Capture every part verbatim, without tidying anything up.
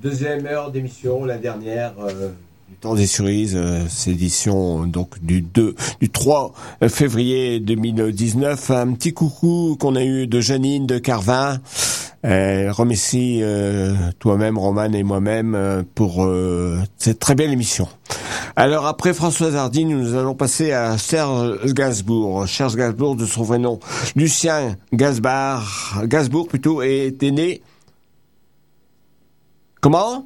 Deuxième heure d'émission, la dernière euh, du temps des cerises, euh, c'est l'édition donc du deux, du trois février deux mille dix-neuf. Un petit coucou qu'on a eu de Janine de Carvin. Euh, remercie euh, toi-même, Roman et moi-même euh, pour euh, cette très belle émission. Alors après Françoise Hardy, nous allons passer à Serge Gainsbourg. Serge Gainsbourg, de son vrai nom, Lucien Gainsbourg, Gainsbourg plutôt, était né. Comment?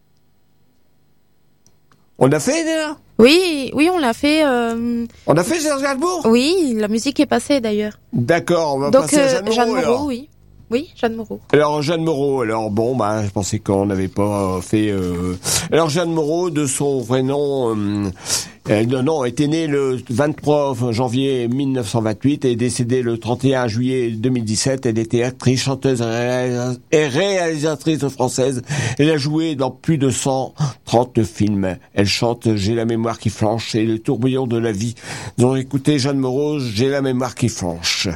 On l'a fait déjà? Oui, oui, on l'a fait. Euh... On a fait Serge Gainsbourg? Oui, la musique est passée d'ailleurs. D'accord, on va Donc, passer à Jeanne euh, Jeanne Moreau, Moreau, alors. oui. Oui, Jeanne Moreau. Alors Jeanne Moreau, alors bon, bah je pensais qu'on n'avait pas fait. Euh... Alors Jeanne Moreau, de son vrai nom, euh... euh, non, non, était née le vingt-trois janvier mille neuf cent vingt-huit et est décédée le trente et un juillet deux mille dix-sept. Elle était actrice, chanteuse et réalisatrice française. Elle a joué dans plus de cent trente films. Elle chante J'ai la mémoire qui flanche et Le tourbillon de la vie. Nous allons écouter Jeanne Moreau, J'ai la mémoire qui flanche.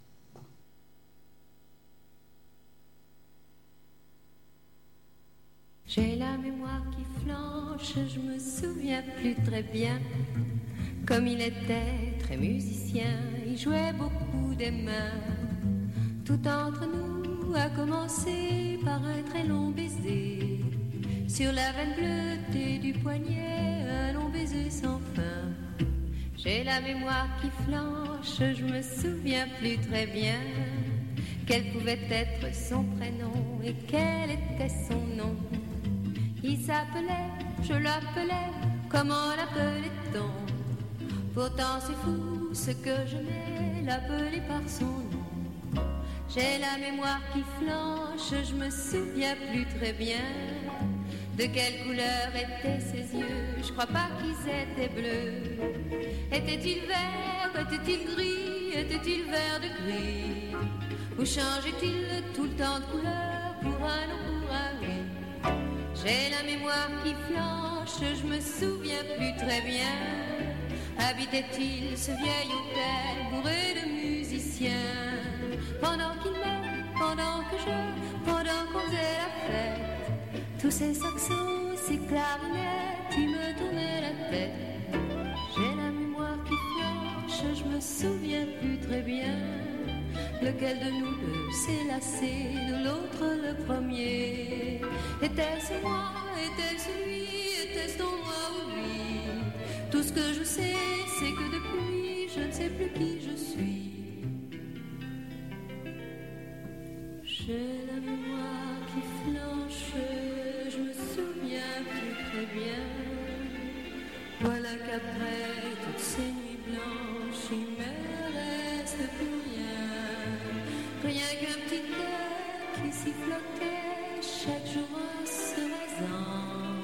J'ai la mémoire qui flanche, je me souviens plus très bien. Comme il était très musicien, il jouait beaucoup des mains. Tout entre nous a commencé par un très long baiser. Sur la veine bleutée du poignet, un long baiser sans fin. J'ai la mémoire qui flanche, je me souviens plus très bien. Quel pouvait être son prénom et quel était son nom. Il s'appelait, je l'appelais, comment l'appelait-on? Pourtant c'est fou ce que je n'ai l'appeler par son nom. J'ai la mémoire qui flanche, je me souviens plus très bien. De quelle couleur étaient ses yeux? Je crois pas qu'ils étaient bleus. Était-il vert, était-il gris, était-il vert de gris? Ou changeait-il tout le temps de couleur pour un non, pour un oui? J'ai la mémoire qui flanche, je me souviens plus très bien. Habitait-il ce vieil hôtel bourré de musiciens? Pendant qu'il m'aime, pendant que je, pendant qu'on faisait la fête, tous ces saxos, ces clarinettes, ils me tournaient la tête. J'ai la mémoire qui flanche, je me souviens plus très bien. Lequel de nous deux s'est lassé de l'autre le premier? Était-ce moi, était-ce lui, était-ce donc moi ou lui? Tout ce que je sais, c'est que depuis, je ne sais plus qui je suis. J'ai la mémoire qui flanche, je me souviens plus très bien. Voilà qu'après toutes ces nuits blanches, il me reste plus rien. Rien qu'un petit cœur qui sifflotait chaque jour en se raisant.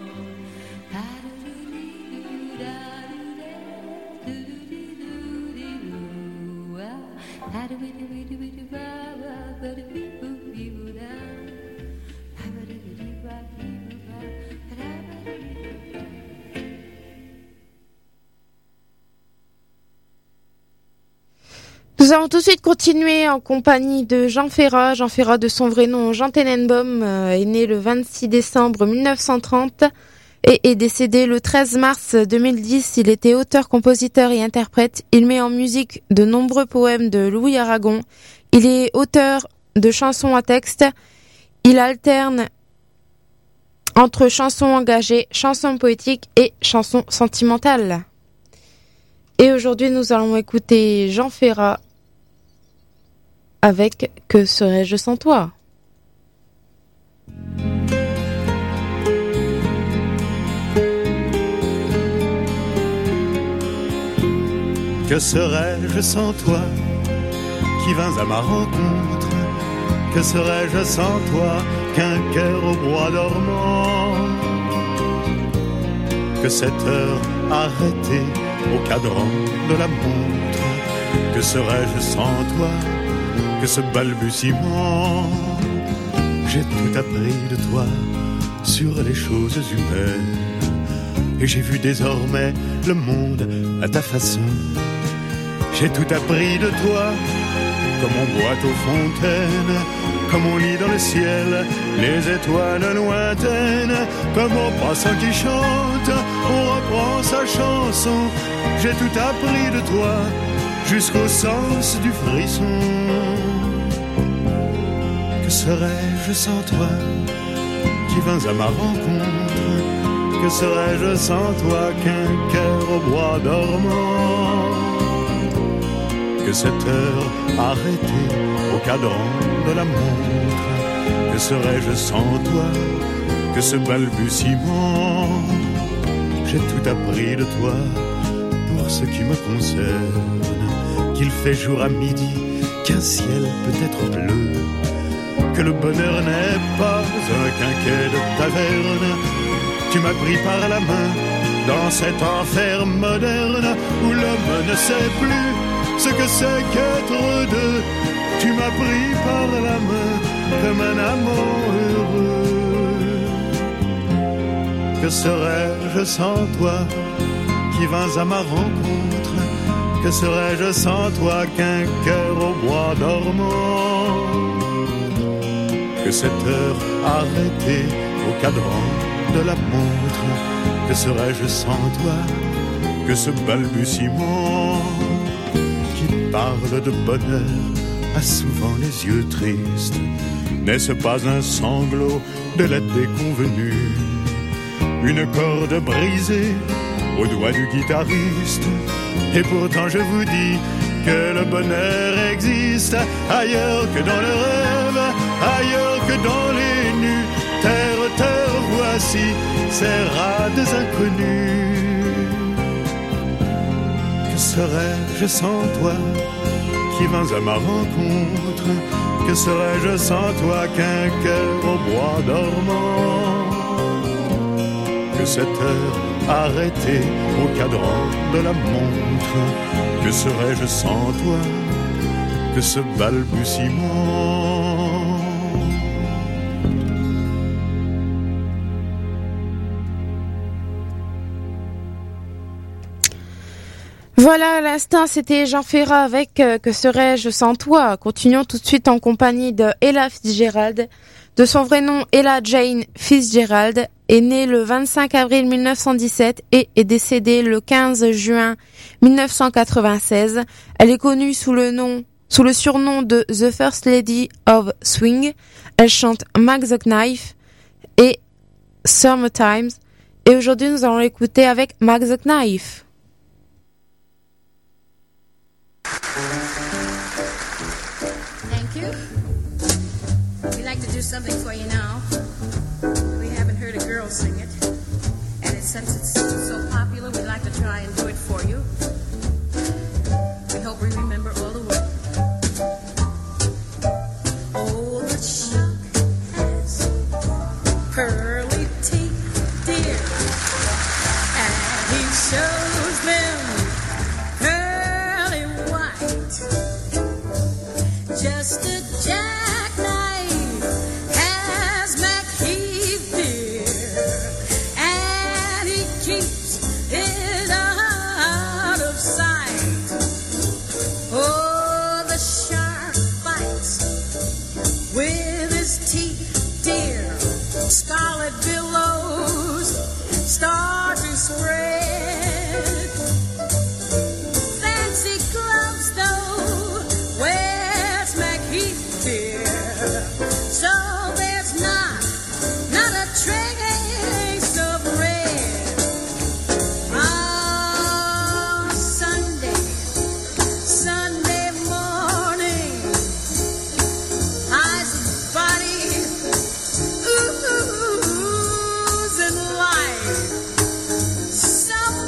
Nous allons tout de suite continuer en compagnie de Jean Ferrat. Jean Ferrat, de son vrai nom, Jean Tenenbaum, euh, est né le vingt-six décembre mille neuf cent trente et est décédé le treize mars deux mille dix. Il était auteur, compositeur et interprète. Il met en musique de nombreux poèmes de Louis Aragon. Il est auteur de chansons à texte. Il alterne entre chansons engagées, chansons poétiques et chansons sentimentales. Et aujourd'hui, nous allons écouter Jean Ferrat avec Que serais-je sans toi? Que serais-je sans toi qui vins à ma rencontre? Que serais-je sans toi qu'un cœur au bois dormant? Que cette heure arrêtée au cadran de la montre? Que serais-je sans toi que ce balbutiement? J'ai tout appris de toi sur les choses humaines et j'ai vu désormais le monde à ta façon. J'ai tout appris de toi comme on boit aux fontaines comme on lit dans le ciel les étoiles lointaines, comme au passant qui chante, on reprend sa chanson. J'ai tout appris de toi, jusqu'au sens du frisson. Que serais-je sans toi, qui vins à ma rencontre? Que serais-je sans toi qu'un cœur au bois dormant? Que cette heure arrêtée au cadran de la montre, que serais-je sans toi, que ce balbutiement? J'ai tout appris de toi pour ce qui me concerne, qu'il fait jour à midi, qu'un ciel peut être bleu, que le bonheur n'est pas un quinquet de taverne. Tu m'as pris par la main dans cet enfer moderne où l'homme ne sait plus ce que c'est qu'être deux. Tu m'as pris par la main comme un amant heureux. Que serais-je sans toi qui vins à ma rencontre? Que serais-je sans toi qu'un cœur au bois dormant? Que cette heure arrêtée au cadran de la montre, que serais-je sans toi, que ce balbutiement qui parle de bonheur a souvent les yeux tristes? N'est-ce pas un sanglot de la déconvenue, une corde brisée au doigt du guitariste? Et pourtant je vous dis que le bonheur existe ailleurs que dans le rêve, ailleurs que dans les nus. Terre, terre, voici ces rades inconnus. Que serais-je sans toi qui vins à ma rencontre? Que serais-je sans toi qu'un cœur au bois dormant? Que cette heure arrêtée au cadran de la montre, que serais-je sans toi, que ce balbutiement? Voilà, à l'instant, c'était Jean Ferrat avec euh, Que serais-je sans toi. Continuons tout de suite en compagnie de Ella Fitzgerald. De son vrai nom, Ella Jane Fitzgerald, est née le vingt-cinq avril mille neuf cent dix-sept et est décédée le quinze juin mille neuf cent quatre-vingt-seize. Elle est connue sous le nom, sous le surnom de The First Lady of Swing. Elle chante Mac the Knife et Summertime. Et aujourd'hui, nous allons l'écouter avec Mac the Knife. Thank you. We'd like to do something for you now. We haven't heard a girl sing it, and it, since it's so popular, we'd like to try and do it for you. We hope we remember all the words. Oh, the shark has pearly teeth, dear, and he shows them just a jackknife has McHeath, dear, and he keeps it out of sight. Oh, the shark bites with his teeth, dear. Scarlet billows start to spread. Fancy gloves, though, where's McHeath, dear? So there's not, not a trace of red. Ah, Sunday, Sunday morning, eyes and body oozing life. Some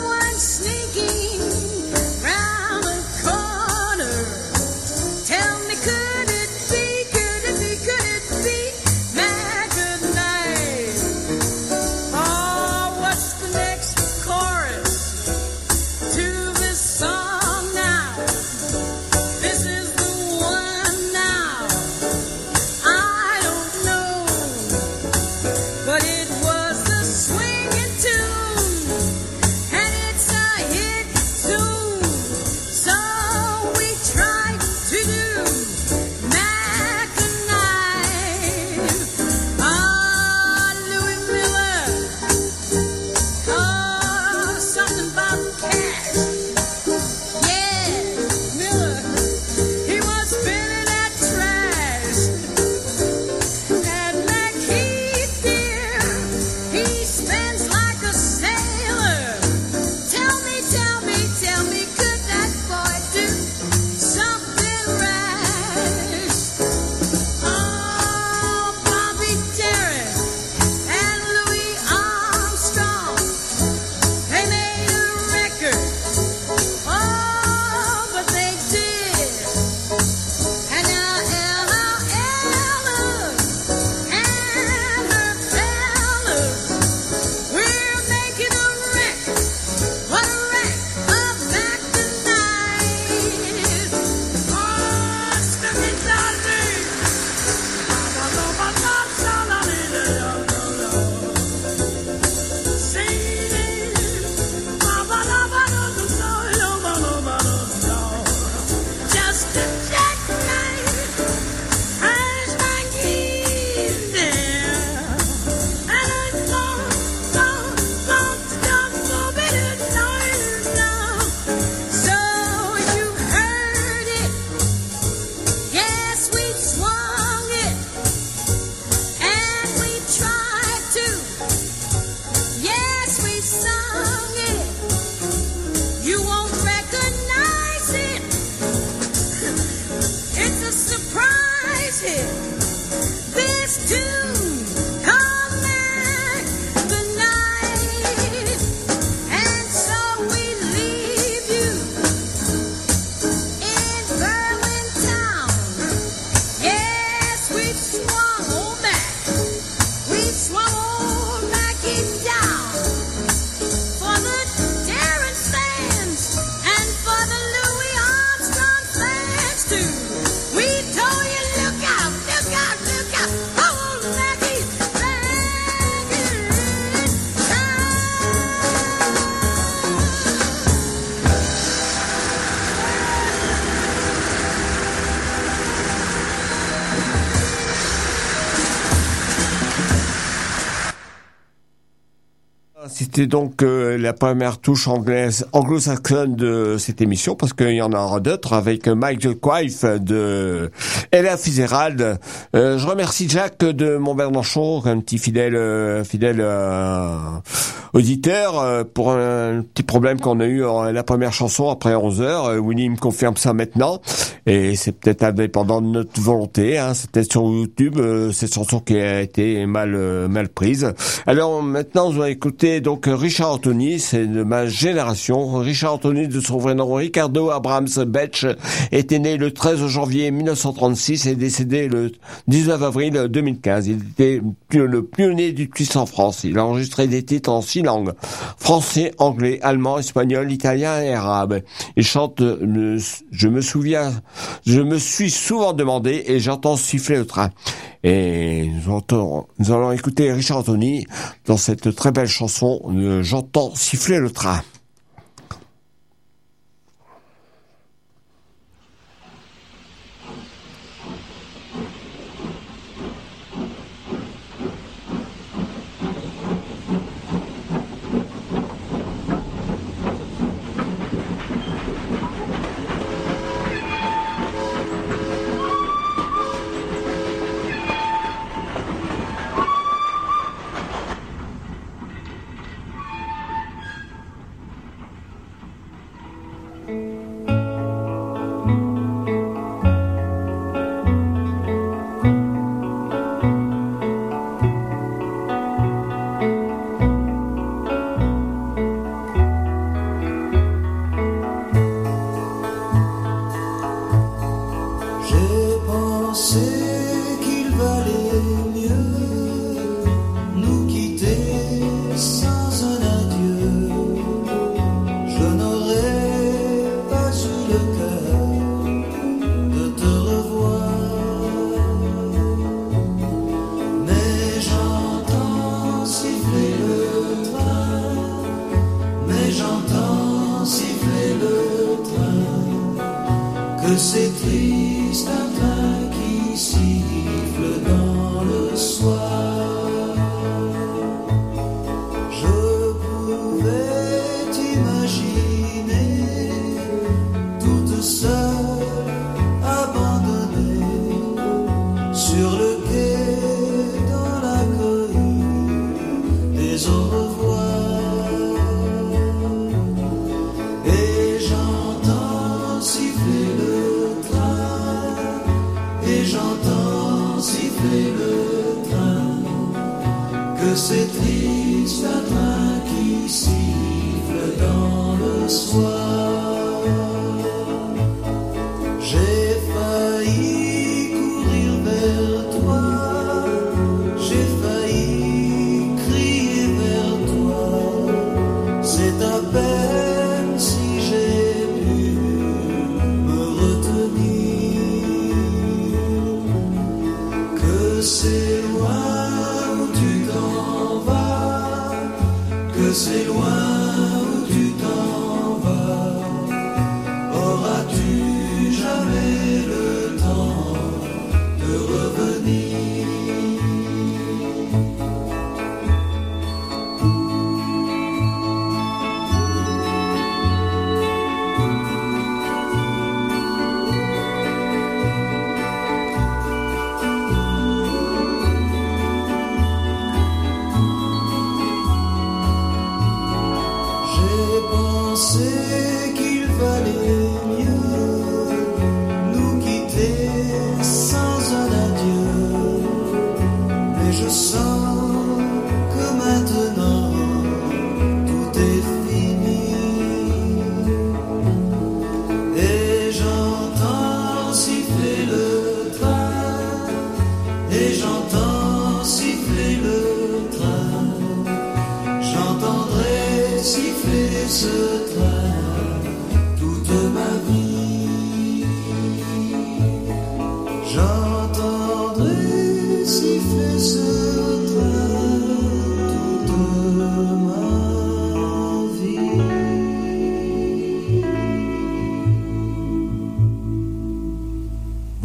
C'était donc euh, la première touche anglaise, anglo-saxonne de cette émission, parce qu'il y en aura d'autres avec Mike Quaife de Ella Fitzgerald. Euh, je remercie Jacques de Montbernanchon, un petit fidèle euh, fidèle euh, auditeur, euh, pour un petit problème qu'on a eu en la première chanson après onze heures. Euh, Winnie me confirme ça maintenant, et c'est peut-être indépendant de notre volonté. Hein, c'est peut-être sur YouTube euh, cette chanson qui a été mal euh, mal prise. Alors maintenant, on va écouter donc Richard Anthony, c'est de ma génération. Richard Anthony, de son vrai nom Ricardo Abrams Betch, était né le treize janvier mille neuf cent trente-six et décédé le dix-neuf avril deux mille quinze. Il était le pionnier du twist en France. Il a enregistré des titres en six langues: français, anglais, allemand, espagnol, italien et arabe. Il chante le, je me souviens, je me suis souvent demandé et j'entends siffler le train. Et nous, entendons, nous allons écouter Richard Anthony dans cette très belle chanson euh, J'entends siffler le train.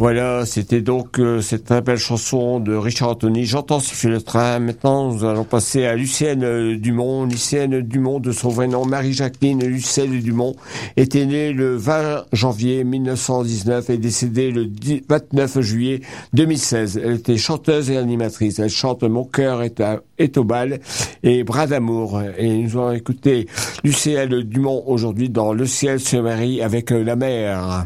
Voilà, c'était donc euh, cette très belle chanson de Richard Anthony, J'entends siffler le train. Maintenant, nous allons passer à Lucienne euh, Dumont. Lucienne Dumont, de son vrai nom, Marie-Jacqueline Lucelle Dumont, était née le vingt janvier mille neuf cent dix-neuf et décédée le vingt-neuf juillet deux mille seize. Elle était chanteuse et animatrice. Elle chante Mon cœur est, à, est au bal et Bras d'amour. Et nous allons écouter Lucienne Dumont aujourd'hui dans Le ciel se marie avec la mer.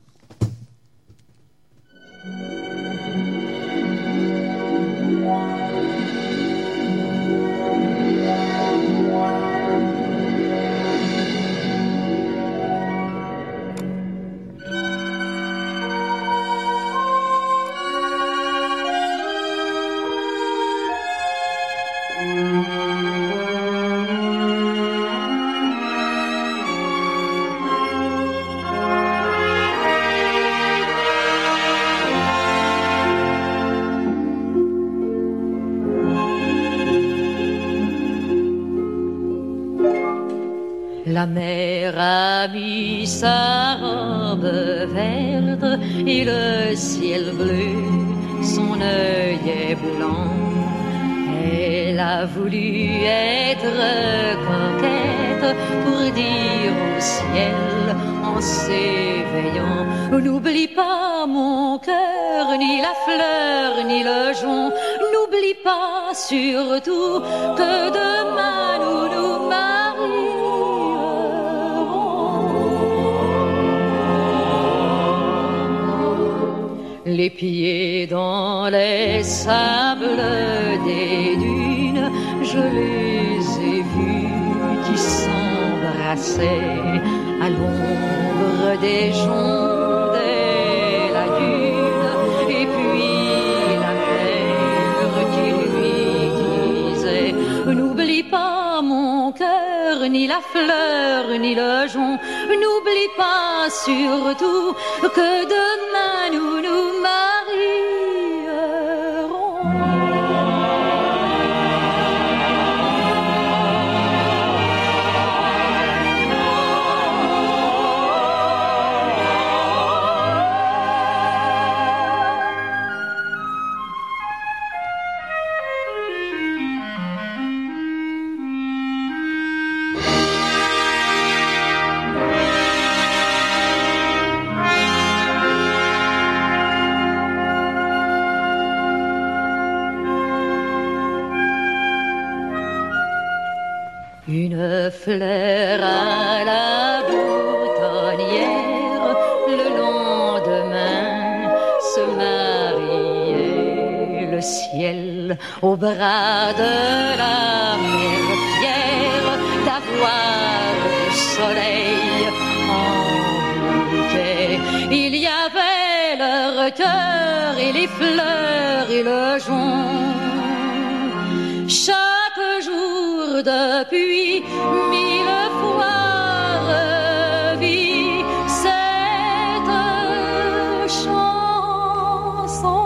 La mer a mis sa robe verte et le ciel bleu, son œil est blanc. Elle a voulu être coquette pour dire au ciel en s'éveillant: n'oublie pas mon cœur, ni la fleur, ni le jonc. N'oublie pas surtout que demain nous nous marierons. Les pieds dans les sables des dunes, je les ai vus qui s'embrassaient à l'ombre des joncs des lagunes. Et puis la mer qui lui disait: n'oublie pas mon cœur, ni la fleur, ni le jonc. N'oublie pas surtout que demain nous nous marierons. Une fleur à la boutonnière, le lendemain se mariait. Le ciel au bras de la mer, fière d'avoir du soleil en bouquet. Il y avait leur cœur et les fleurs et le jonc. Chaque jour depuis mille fois revit cette chanson.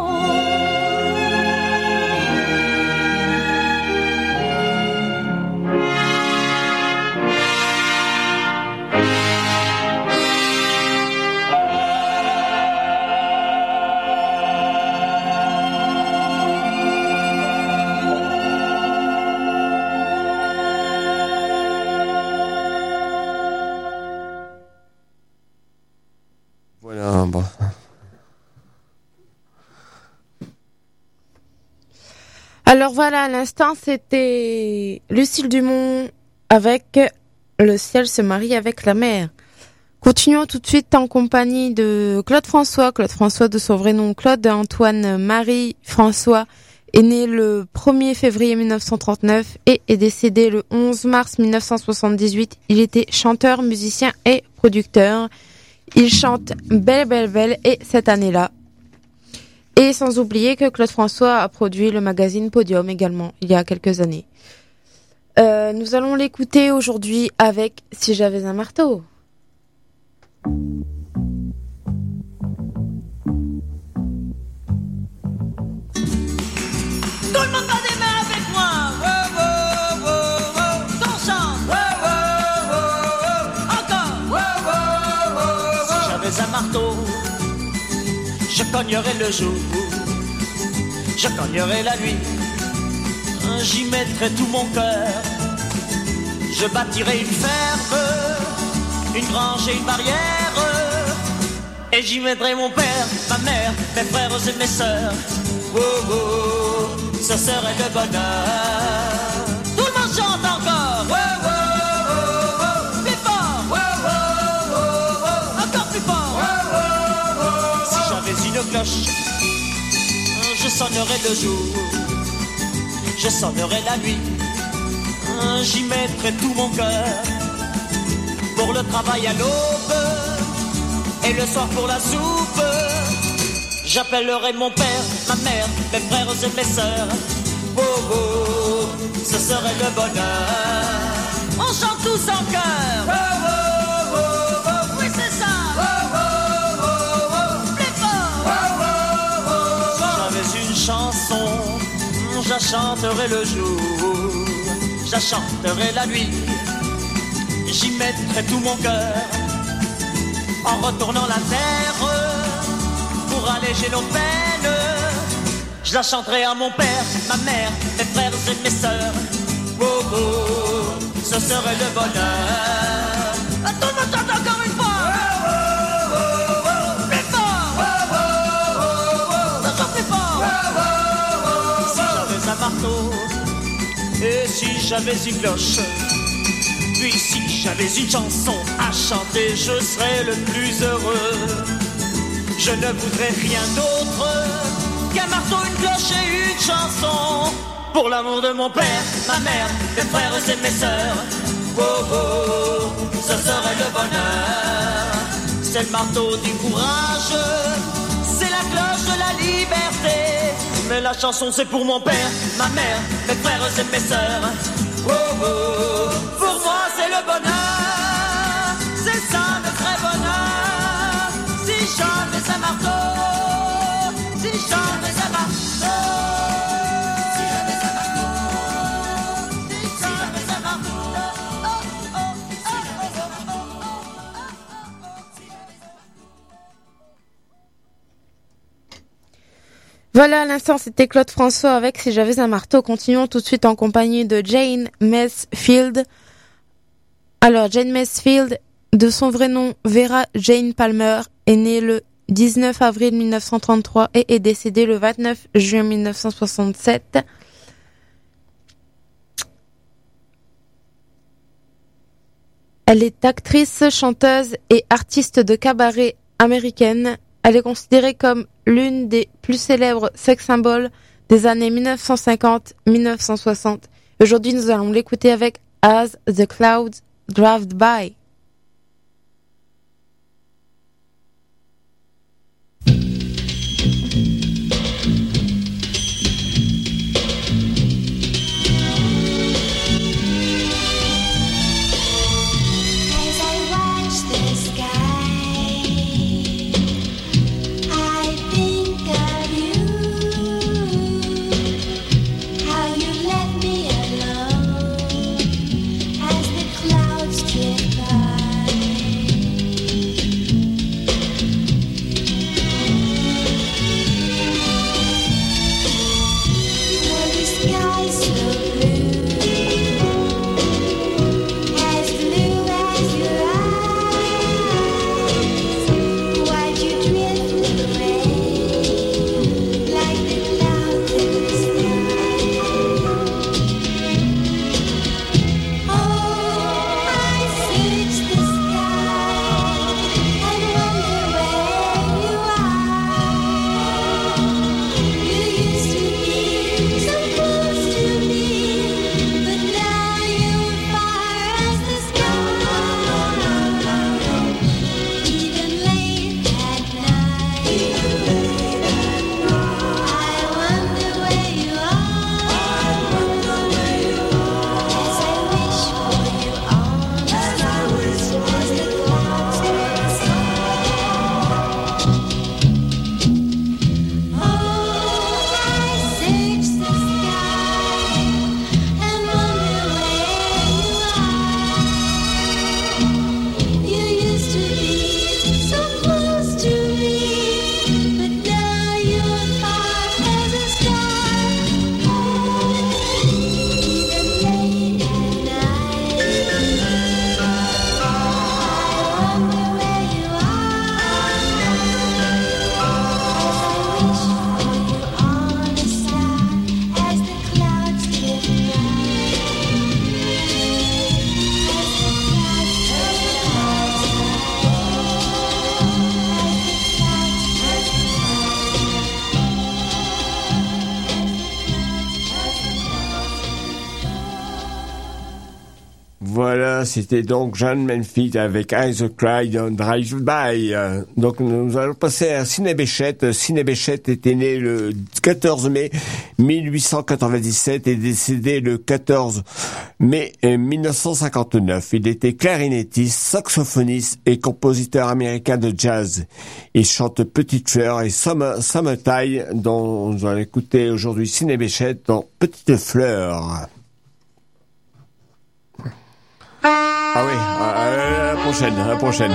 Bon. Alors voilà, à l'instant, c'était Lucille Dumont avec Le ciel se marie avec la mer. Continuons tout de suite en compagnie de Claude François. Claude François, de son vrai nom Claude Antoine Marie François, est né le premier février mille neuf cent trente-neuf et est décédé le onze mars mille neuf cent soixante-dix-huit. Il était chanteur, musicien et producteur. Il chante Belle, belle, belle et cette année-là. Et sans oublier que Claude François a produit le magazine Podium également, il y a quelques années. Euh, nous allons l'écouter aujourd'hui avec Si j'avais un marteau. Tout le monde va des mains avec moi. Oh, oh, oh, oh. Qu'on chante. Oh, oh, oh, oh. Encore. Oh, oh, oh, oh. Si j'avais un marteau, je cognerai le jour, je cognerai la nuit, j'y mettrai tout mon cœur. Je bâtirai une ferme, une grange et une barrière, et j'y mettrai mon père, ma mère, mes frères et mes sœurs. Oh oh, ce serait le bonheur. Tout le monde chante encore. Oh oh oh oh, plus fort. Oh oh oh oh, encore plus fort. Oh oh oh, si j'avais une cloche, je sonnerais le jour, je sonnerais la nuit, j'y mettrais tout mon cœur. Pour le travail à l'aube et le soir pour la soupe, j'appellerai mon père, ma mère, mes frères et mes sœurs. Oh oh, ce serait le bonheur. On chante tous en chœur. Oh oh oh oh, oui c'est ça. Oh oh oh oh, plus fort. Oh oh oh, si j'avais une chanson, je la chanterai le jour, je la chanterai la nuit, j'y mettrai tout mon cœur. En retournant la terre pour alléger nos peines, je la chanterai à mon père, ma mère, mes frères et mes sœurs. Oh oh, ce serait le bonheur. Tout le monde chante encore une fois. Oh oh oh oh, plus fort. Oh oh oh oh, encore plus fort. Oh oh oh, si j'avais un marteau et si j'avais une cloche, puis si j'avais une chanson à chanter, je serais le plus heureux. Je ne voudrais rien d'autre qu'un marteau, une cloche et une chanson. Pour l'amour de mon père, ma mère, mes frères et mes sœurs. Oh oh, ce serait le bonheur. C'est le marteau du courage, c'est la cloche de la liberté. Mais la chanson c'est pour mon père, ma mère, mes frères et mes sœurs. Oh oh, pour moi c'est le bonheur, c'est ça le vrai bonheur. Si j'avais un marteau, si j'avais un marteau, si j'avais un marteau, si j'avais un marteau, oh oh oh oh oh oh. Voilà, à l'instant, c'était Claude François avec Si j'avais un marteau. Continuons tout de suite en compagnie de Jane Mansfield. Alors, Jane Mansfield, de son vrai nom Vera Jane Palmer, est née le dix-neuf avril mille neuf cent trente-trois et est décédée le vingt-neuf juin mille neuf cent soixante-sept. Elle est actrice, chanteuse et artiste de cabaret américaine. Elle est considérée comme l'une des plus célèbres sex symboles des années mille neuf cent cinquante à mille neuf cent soixante. Aujourd'hui, nous allons l'écouter avec As the Clouds Drive By. As the clouds drift by. Voilà, c'était donc John Manfield avec Eyes of Clyde on Drive By. Donc nous allons passer à Sidney Bechet. Sidney Bechet était né le quatorze mai mille huit cent quatre-vingt-dix-sept et décédé le quatorze mai mille neuf cent cinquante-neuf. Il était clarinettiste, saxophoniste et compositeur américain de jazz. Il chante Petite Fleur et Summer, Summertime, dont nous allons écouter aujourd'hui Sidney Bechet dans Petite Fleur. Ah oui, à la prochaine, à la prochaine.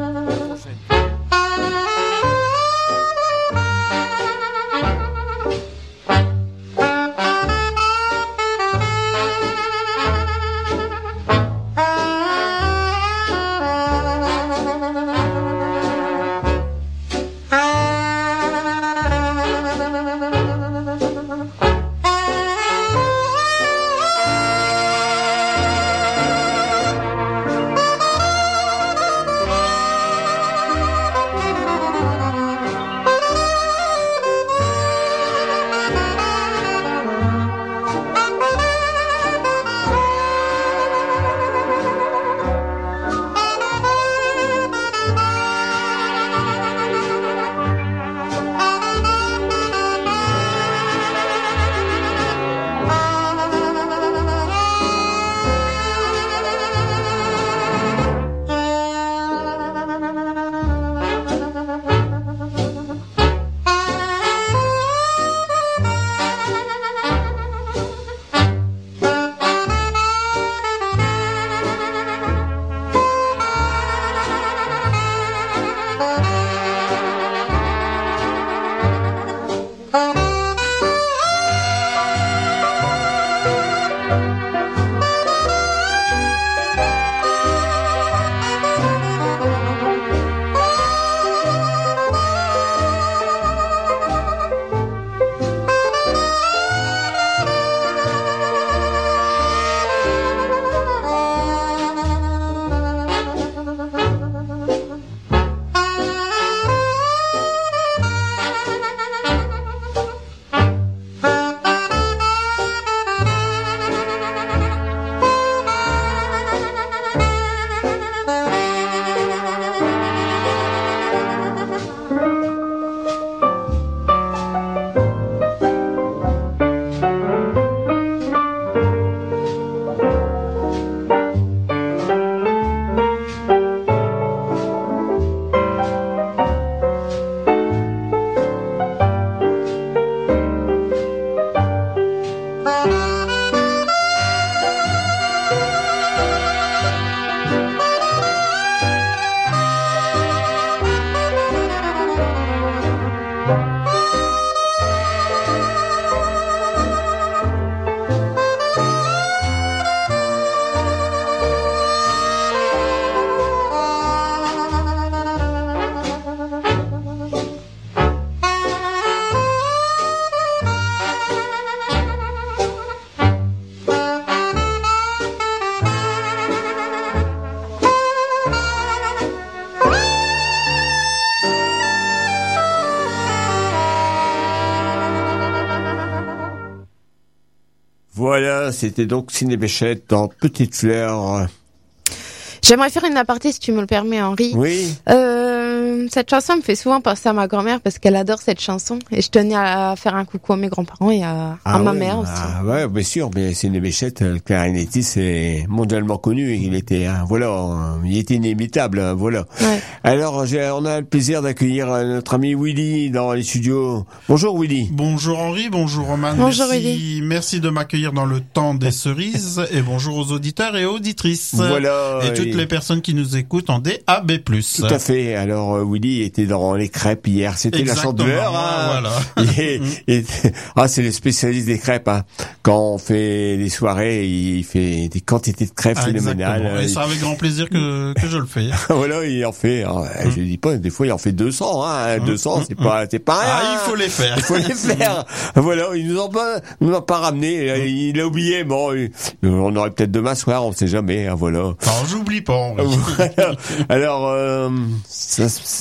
Voilà, c'était donc Sidney Bechet dans Petite Fleur. J'aimerais faire une aparté si tu me le permets, Henri. Oui. Euh, cette chanson me fait souvent penser à ma grand-mère parce qu'elle adore cette chanson et je tenais à faire un coucou à mes grands-parents et à, ah à ma ouais, mère aussi. Ah ouais, bien sûr, mais Sidney Bechet, le clarinettiste, c'est mondialement connu. Il était, hein, voilà, il était inimitable, hein, voilà. Ouais. Alors, j'ai, on a le plaisir d'accueillir notre ami Willy dans les studios. Bonjour Willy. Bonjour Henri, bonjour Roman. Bonjour merci, Willy. merci de m'accueillir dans le temps des cerises et bonjour aux auditeurs et auditrices. Voilà. Et toutes et... les personnes qui nous écoutent en D A B plus. Tout à fait. Alors euh, Willy était dans les crêpes hier. C'était Exactement, la chandeleur. Hein. Voilà. Et, et, ah, c'est le spécialiste des crêpes. Hein. Quand on fait les soirées, il fait des quantités de crêpes Ah, phénoménales. Et c'est avec grand plaisir que, que je le fais. Voilà, il en fait. Alors, mm. Je dis pas, des fois il en fait deux cents. Hein. Mm. deux cents, mm. c'est pas, c'est pas rien. Ah, il faut les faire. Il faut les faire. Voilà, il nous en pas, nous en pas ramené. Mm. Il a oublié. Bon, il, on aurait peut-être demain soir, on sait jamais. Hein, voilà. Alors j'oublie pas. Henri. Voilà. Alors, euh, ça,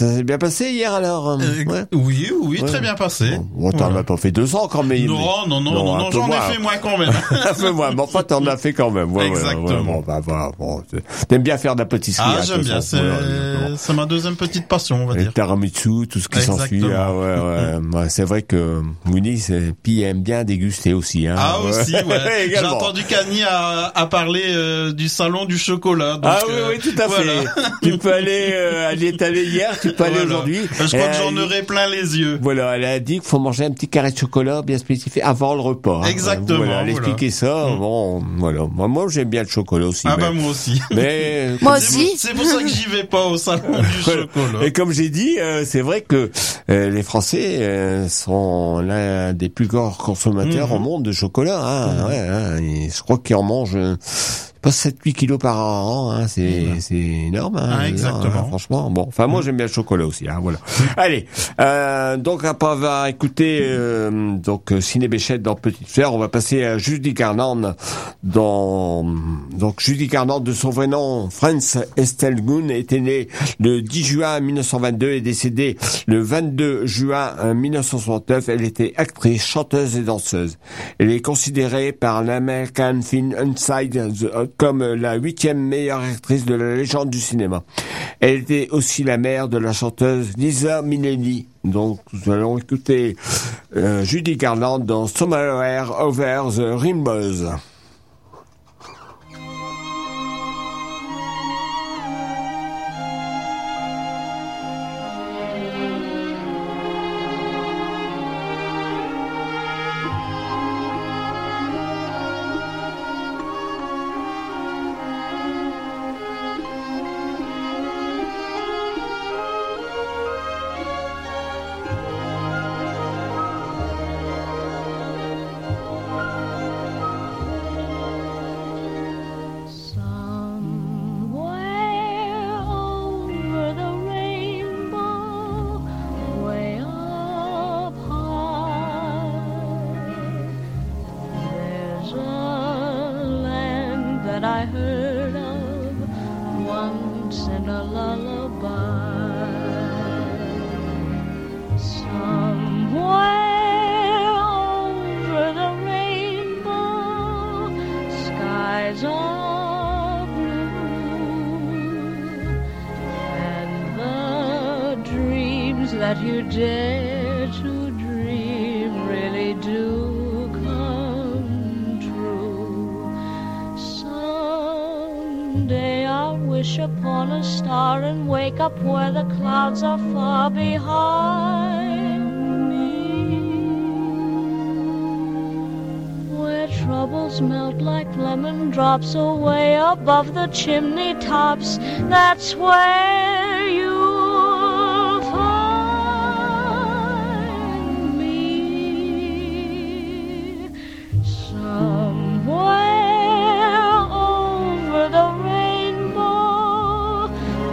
ça s'est bien passé hier alors. Euh, ouais. Oui, oui, Ouais. très bien passé. Bon, t'en Voilà. as pas fait deux cents quand même. Non, non, non, non, un non, peu j'en ai moins. fait moins quand même. Un peu moins, mais enfin t'en as fait quand même. Ouais, Exactement. Ouais, ouais, bon, bah, voilà, bon, t'aimes bien faire de la pâtisserie. Ah, hein, de j'aime toute bien, façon. c'est, Voilà, bon. c'est ma deuxième petite passion, on va Et dire. tiramisu, tout ce qui s'ensuit. Exactement. Ah, ouais, ouais. ouais, c'est vrai que Mouni, c'est, puis aime bien déguster aussi. Hein. Ah, ouais. aussi, ouais. J'ai Également. entendu qu'Annie a, a parlé euh, du salon du chocolat. Donc, Ah oui, euh, oui, tout à voilà. fait. Tu peux aller, euh, elle est allée hier, tu peux aller Voilà. aujourd'hui. Je crois Et que j'en elle- aurai plein les yeux. Voilà, elle a dit qu'il faut manger un petit carré de chocolat bien spécifié avant le repas. hein. Exactement, Voilà, elle a voilà. expliqué ça. Mm. Bon, voilà. Moi, moi, j'aime bien le chocolat aussi. Ah mais, bah moi aussi. mais Moi C'est aussi. pour- C'est pour ça que j'y vais pas au salon du Voilà. chocolat. Et comme j'ai dit, euh, c'est vrai que euh, les Français euh, sont l'un des plus grands consommateurs Mhm. au monde de chocolat. Hein, Mhm. ouais, hein, et je crois qu'ils en mangent euh, pas sept huit kilos par an. Hein, c'est Mhm. c'est énorme. Hein, Ah, je veux dire, exactement. hein, franchement, bon. Enfin, moi, Mhm. j'aime bien le chocolat aussi. Hein, voilà. Allez. Euh, donc après avoir écouté euh, donc Ciné Béchette dans Petite Fleur, on va passer à Judy Garland dans donc Judy Garland, de son vrai nom Frances Estelle Gunn, était née le dix juin mille neuf cent vingt-deux et décédée le vingt-deux juin mille neuf cent soixante-neuf. Elle était actrice, chanteuse et danseuse. Elle est considérée par l'American Film Inside comme la huitième meilleure actrice de la légende du cinéma. Elle était aussi la mère de la chanteuse Liza Minnelli. Donc, nous allons écouter euh, Judy Garland dans Somewhere Over the Rainbows. Somewhere over the rainbow, way up high, there's a land that I heard of once in a lullaby. Somewhere over the rainbow, skies are blue, and the dreams that you dare to dream really do come true. Someday I'll wish upon a star and wake up where the clouds are far behind me, where troubles melt like lemon drops away above the chimney tops. That's where you'll find me. Somewhere over the rainbow,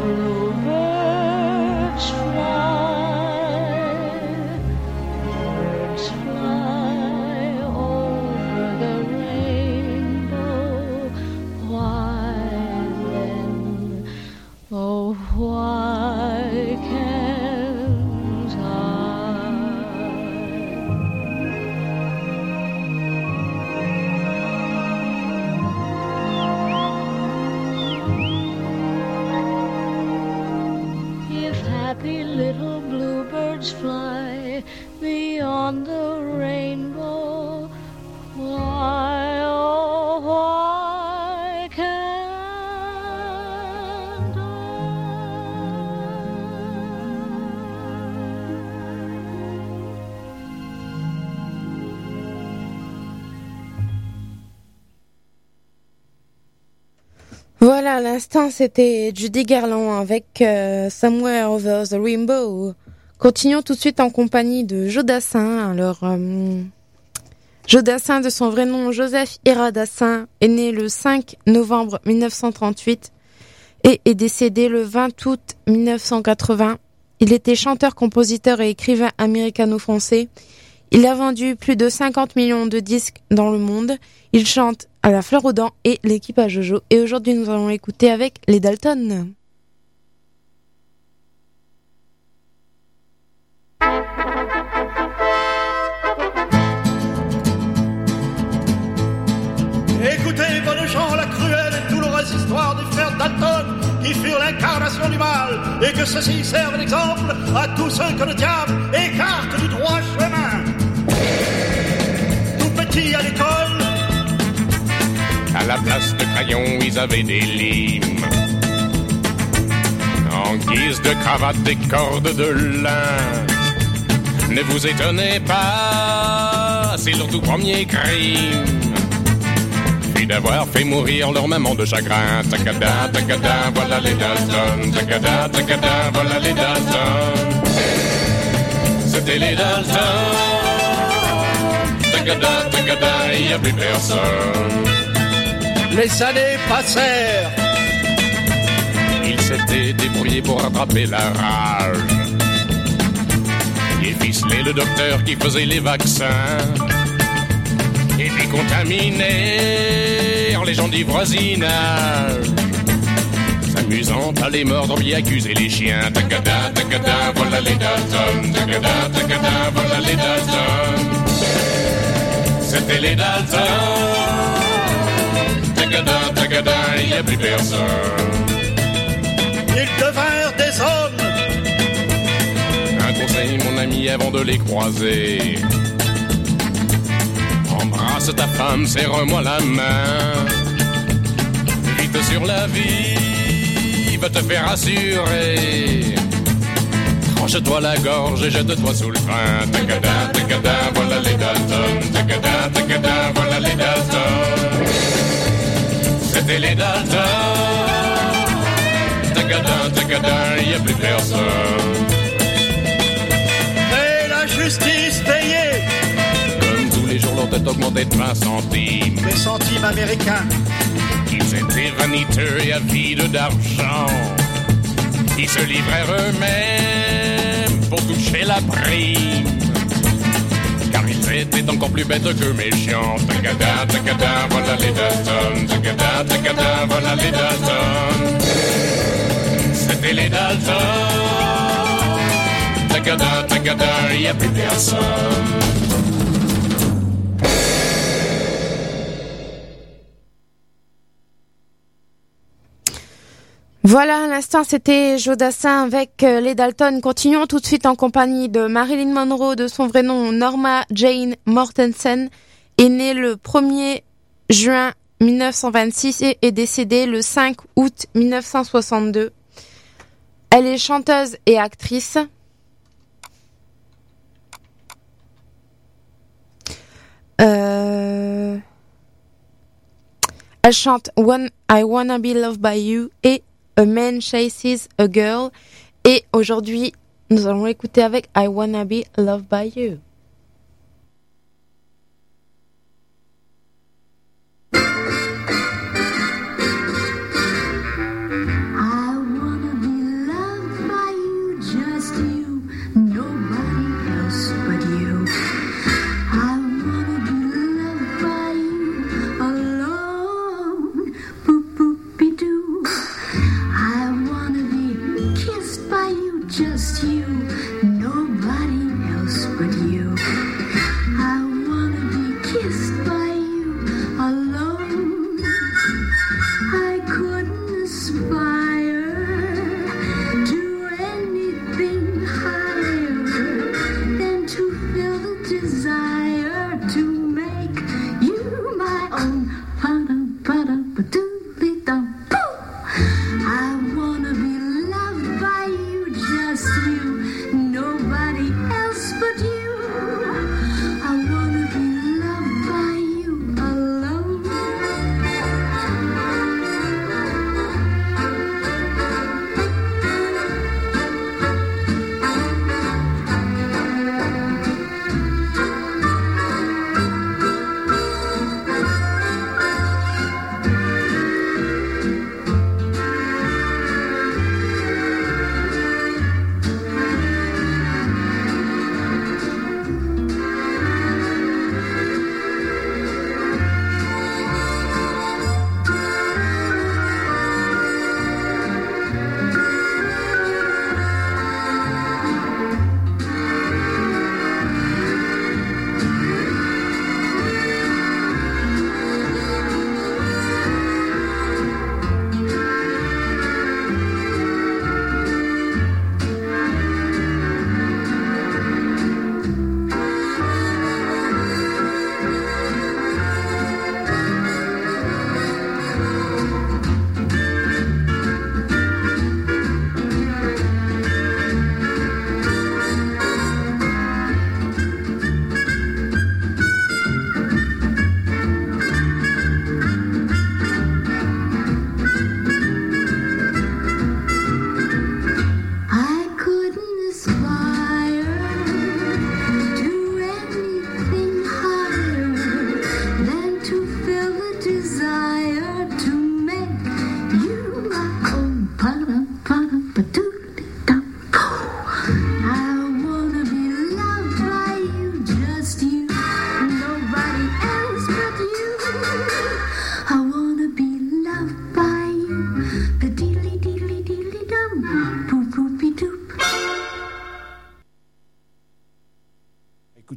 bluebirds fly, birds fly over the rainbow. Why then, oh why can't I? If happy little bluebirds fly beyond the rainbow, why, oh, why can't Voilà, à l'instant, c'était Judy Garland avec euh, Somewhere Over the Rainbow. Continuons tout de suite en compagnie de Joe Dassin. Alors, euh, Joe Dassin, de son vrai nom Joseph Ira Dassin, est né le cinq novembre mille neuf cent trente-huit et est décédé le vingt août mille neuf cent quatre-vingts. Il était chanteur, compositeur et écrivain américano-français. Il a vendu plus de cinquante millions de disques dans le monde. Il chante à la fleur aux dents et l'équipe à Jojo. Et aujourd'hui, nous allons l'écouter avec les Dalton. l'incarnation du mal, et que ceci serve d'exemple à tous ceux que le diable écarte du droit chemin. Tout petit à l'école, à la place de crayons, ils avaient des limes. En guise de cravate, des cordes de lin. Ne vous étonnez pas, c'est leur tout premier crime. Puis d'avoir fait mourir leur maman de chagrin. Tacada, tacada, voilà les Dalton. Tacada, tacada, voilà les Dalton. C'était les Dalton. Tacada, tacada, il n'y a plus personne. les années passèrent. Ils s'étaient débrouillés pour rattraper la rage. Ils ficelaient le docteur qui faisait les vaccins. Et décontaminèrent les gens du voisinage. S'amusant à les mordre, bien accuser les chiens. Tacada, tacada, voilà les Dalton. Tacada, tacada, voilà les Dalton. C'était les Dalton. Tacada, tacada, il n'y a plus personne. Ils devinrent des hommes. Un conseil, mon ami, avant de les croiser. Embrasse ta femme, serre-moi la main. Vite sur la vie, va te faire assurer. Tranche-toi la gorge et jette-toi sous le frein. Tacada, tacada, voilà les Dalton. Tacada, tacada, voilà les Dalton. C'était les Dalton. Tacada, tacada, il n'y a plus personne. Et la justice payée. Comme tous les jours, leur tête augmentait de vingt centimes. Les centimes américains. Ils étaient vaniteux et avides d'argent. Ils se livrèrent eux-mêmes pour toucher la prime. Car ils étaient encore plus bêtes que méchants. Tacada, tacada, voilà les Dalton. Tacada, tacada, voilà les Dalton. C'était les Dalton. Tacada, tacada, il n'y a plus personne. Voilà, à l'instant, c'était Joe Dassin avec euh, les Dalton. Continuons tout de suite en compagnie de Marilyn Monroe, de son vrai nom Norma Jane Mortensen, est née le premier juin mille neuf cent vingt-six et est décédée le cinq août mille neuf cent soixante-deux. Elle est chanteuse et actrice. Euh... Elle chante When I Wanna Be Loved by You et A Man Chases a Girl. Et aujourd'hui, nous allons l'écouter avec I Wanna Be Loved by You. Just you, nobody else but you.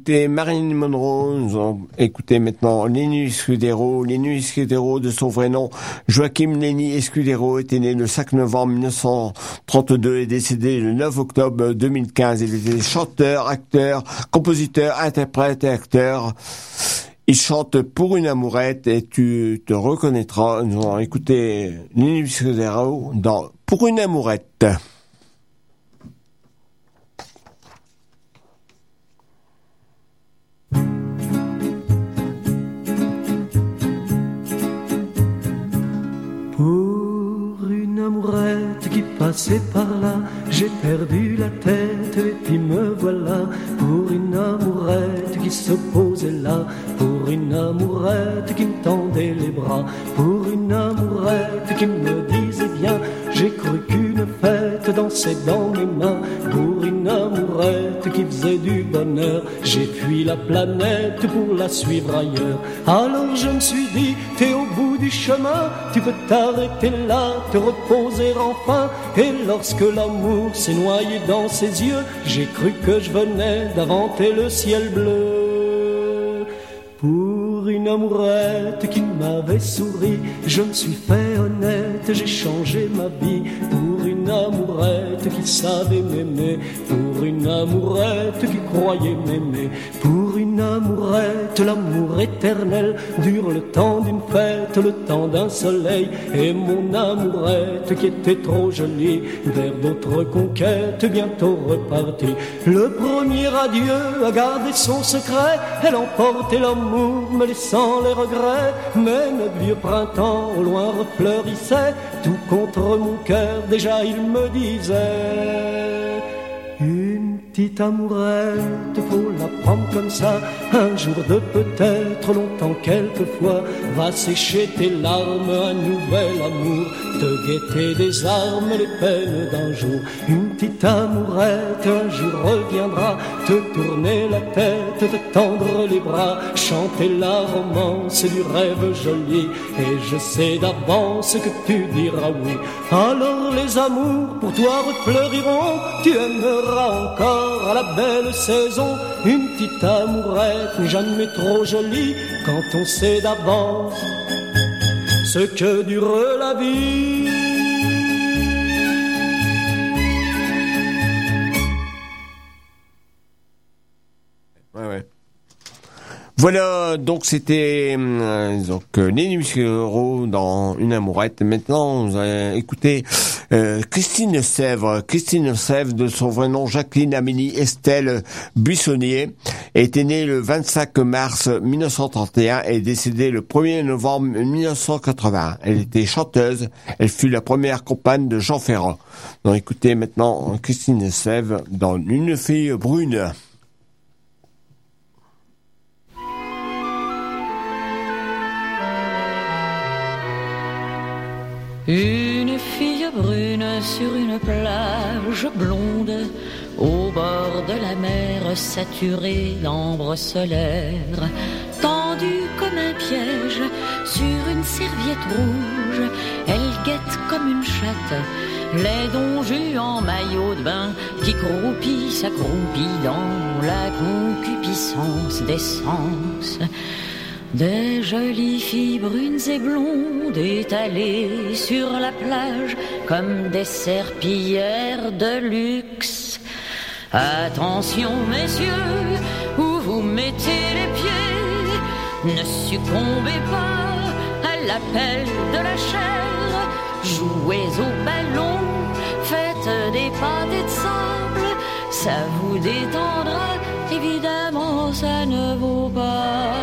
écouté Marilyn Monroe, nous allons écouter maintenant Lenny Escudero. Lenny Escudero, de son vrai nom, Joachim Lenny Escudero, était né le cinq novembre mille neuf cent trente-deux et décédé le neuf octobre deux mille quinze. Il était chanteur, acteur, compositeur, interprète et acteur. Il chante Pour une amourette et tu te reconnaîtras. Nous allons écouter Lenny Escudero dans Pour une amourette. Pour une amourette qui passait par là, j'ai perdu la tête et puis me voilà. Pour une amourette qui se posait là, pour une amourette qui me tendait les bras, pour une amourette qui me disait bien, j'ai cru qu'une fête dansait dans mes mains. Pour une amourette qui faisait du bonheur, j'ai fui la planète pour la suivre ailleurs. Alors je me suis dit, t'es au bout du chemin, tu peux t'arrêter là, te reposer enfin. Et lorsque l'amour s'est noyé dans ses yeux, j'ai cru que je venais d'inventer le ciel bleu. Pour une amourette qui m'avait souri, je me suis fait honnête, j'ai changé ma vie. Pour une amourette qui savait m'aimer, pour une amourette qui croyait m'aimer, pour une amourette, l'amour éternel dure le temps d'une fête, le temps d'un soleil. Et mon amourette qui était trop jolie, vers d'autres conquêtes bientôt repartie. Le premier adieu a gardé son secret, elle emportait l'amour me laissant les regrets. Mais notre vieux printemps au loin refleurissait, tout contre mon cœur déjà il me disait, une petite amourette, faut la prendre comme ça, un jour de peut-être, longtemps quelquefois, va sécher tes larmes, un nouvel amour, te guetter des armes, les peines d'un jour. Une petite amourette, un jour reviendra, te tourner la tête, te tendre les bras, chanter la romance du rêve joli, et je sais d'avance que tu diras oui. Alors les amours pour toi refleuriront, tu aimeras encore à la belle saison. Une petite amourette n'est jamais trop jolie quand on sait d'avance ce que dure la vie. Ouais, ouais. Voilà, donc c'était euh, donc Lenny Escudero dans Une amourette. Maintenant, on va écouter euh, Christine Sèvres. Christine Sèvres, de son vrai nom Jacqueline Amélie Estelle Buissonnier, était née le vingt-cinq mars mille neuf cent trente et un et décédée le premier novembre mille neuf cent quatre-vingt. Elle était chanteuse. Elle fut la première compagne de Jean Ferrat. Donc écoutez maintenant Christine Sèvres dans Une fille brune. Une fille brune sur une plage blonde, au bord de la mer saturée d'ambre solaire, tendue comme un piège sur une serviette rouge, elle guette comme une chatte les donjus en maillot de bain qui croupit, s'accroupit dans la concupiscence des sens. Des jolies filles brunes et blondes étalées sur la plage comme des serpillères de luxe. Attention messieurs, où vous mettez les pieds, ne succombez pas à l'appel de la chair. Jouez au ballon, faites des pâtés de sable, ça vous détendra, évidemment ça ne vaut pas.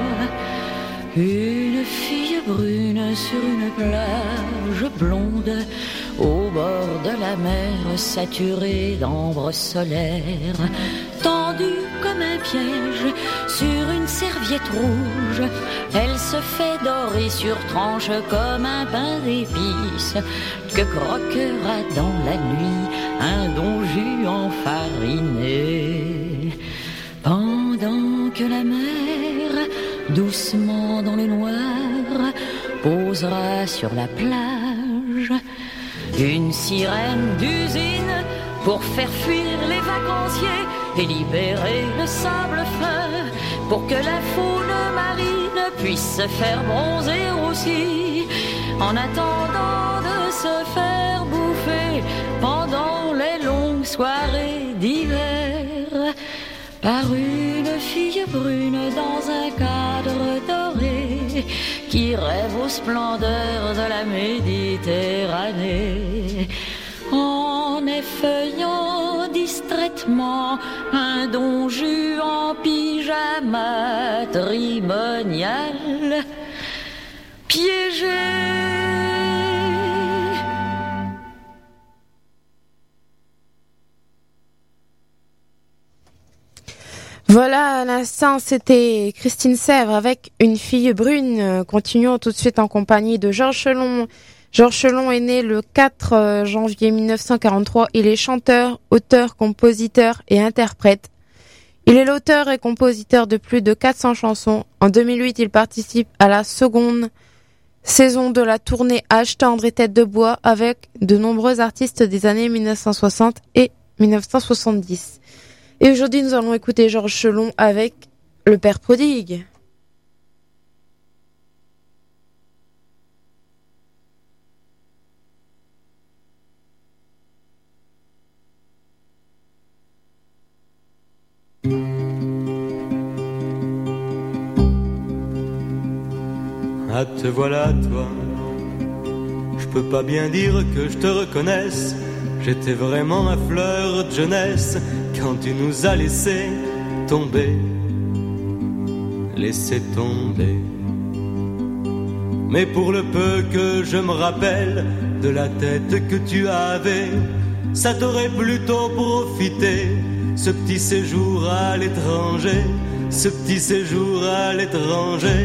Une fille brune sur une plage blonde, au bord de la mer saturée d'ambre solaire, tendue comme un piège sur une serviette rouge, elle se fait dorer sur tranche comme un pain d'épices que croquera dans la nuit un don jus enfariné. Pendant que la mer, doucement dans le noir, posera sur la plage une sirène d'usine pour faire fuir les vacanciers et libérer le sable fin pour que la faune marine puisse se faire bronzer aussi en attendant de se faire bouffer pendant les longues soirées d'hiver par une fille brune dans un cadre doré qui rêve aux splendeurs de la Méditerranée en effeuillant distraitement un Don Juan en pyjama matrimonial piégé. Voilà, à l'instant, c'était Christine Sèvres avec Une fille brune. Continuons tout de suite en compagnie de Georges Chelon. Georges Chelon est né le quatre janvier mille neuf cent quarante-trois. Il est chanteur, auteur, compositeur et interprète. Il est l'auteur et compositeur de plus de quatre cents chansons. En deux mille huit, il participe à la seconde saison de la tournée Âge tendre et tête de bois avec de nombreux artistes des années mille neuf cent soixante et mille neuf cent soixante-dix. Et aujourd'hui, nous allons écouter Georges Chelon avec Le Père Prodigue. Ah, te voilà, toi. Je peux pas bien dire que je te reconnaisse. J'étais vraiment ma fleur de jeunesse quand tu nous as laissé tomber, laissé tomber. Mais pour le peu que je me rappelle de la tête que tu avais, ça t'aurait plutôt profité, ce petit séjour à l'étranger, ce petit séjour à l'étranger.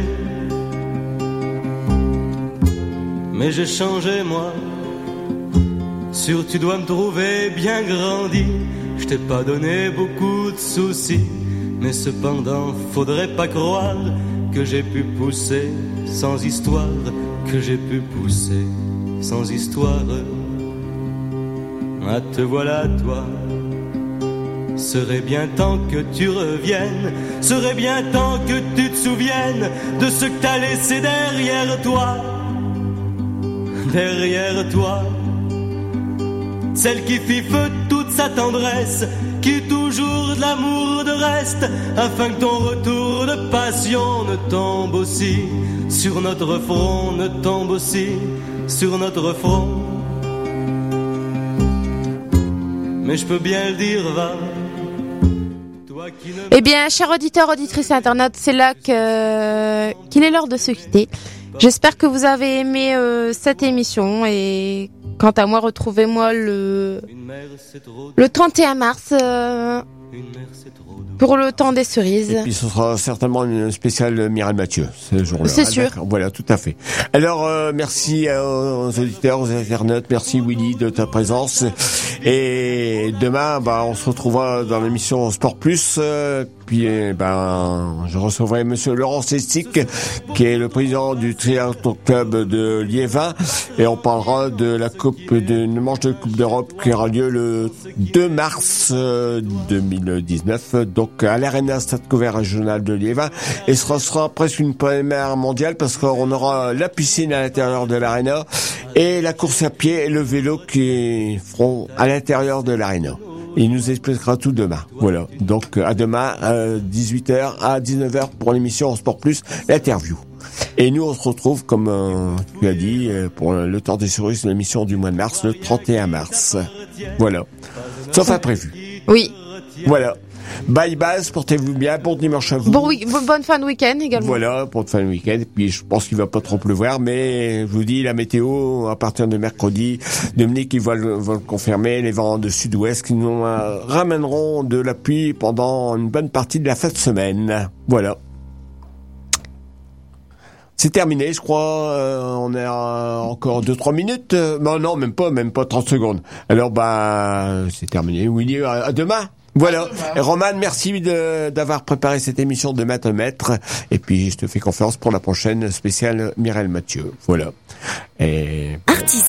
Mais j'ai changé moi, sûr tu dois me trouver bien grandi. Je t'ai pas donné beaucoup de soucis, mais cependant faudrait pas croire que j'ai pu pousser sans histoire, que j'ai pu pousser sans histoire. Ah, te voilà toi, serait bien temps que tu reviennes, serait bien temps que tu te souviennes de ce que t'as laissé derrière toi, derrière toi. Celle qui fit feu toute sa tendresse, qui toujours de l'amour de reste, afin que ton retour de passion ne tombe aussi sur notre front, ne tombe aussi sur notre front. Mais je peux bien le dire, va. Toi qui ne... Eh bien, chers auditeurs, auditrices et internautes, c'est là que qu'il est l'heure de se quitter. J'espère que vous avez aimé euh, cette émission et quant à moi, retrouvez-moi le le trente et un mars euh, pour le temps des cerises. Et puis ce sera certainement une spéciale Mireille Mathieu ce jour-là. C'est ah, sûr. D'accord. Voilà, tout à fait. Alors euh, merci aux auditeurs, aux internautes, merci Willy de ta présence. Et demain, bah, on se retrouvera dans l'émission Sport Plus. Euh, puis, ben, je recevrai Monsieur Laurent Sestic, qui est le président du Triathlon Club de Liévin, et on parlera de la coupe, d'une manche de Coupe d'Europe qui aura lieu le deux mars deux mille dix-neuf, donc à l'Arena Stade Couvert Régional de Liévin, et ce sera presque une première mondiale parce qu'on aura la piscine à l'intérieur de l'Arena et la course à pied et le vélo qui feront à l'intérieur de l'Arena. Il nous expliquera tout demain. Voilà. Donc, à demain, à dix-huit heures à dix-neuf heures pour l'émission Sport Plus, l'interview. Et nous, on se retrouve, comme euh, tu as dit, pour le temps des cerises, l'émission du mois de mars, le trente et un mars. Voilà. Sauf imprévu. Oui. Voilà. Bye bye, portez-vous bien, bon dimanche à vous. Bon, oui, bonne fin de week-end également. Voilà, bonne fin de week-end. Et puis je pense qu'il va pas trop pleuvoir, mais je vous dis la météo à partir de mercredi, Dominique il va le, va le confirmer, les vents de sud-ouest qui nous euh, ramèneront de la pluie pendant une bonne partie de la fin de semaine. Voilà. C'est terminé, je crois. Euh, on a encore deux trois minutes. Euh, non, non, même pas, même pas trente secondes. Alors bah, c'est terminé. Willy, à, à demain. Voilà. Et Roman, merci de, d'avoir préparé cette émission de Mathomètre. Et puis, je te fais confiance pour la prochaine spéciale Mireille Mathieu. Voilà. Et... Artisan.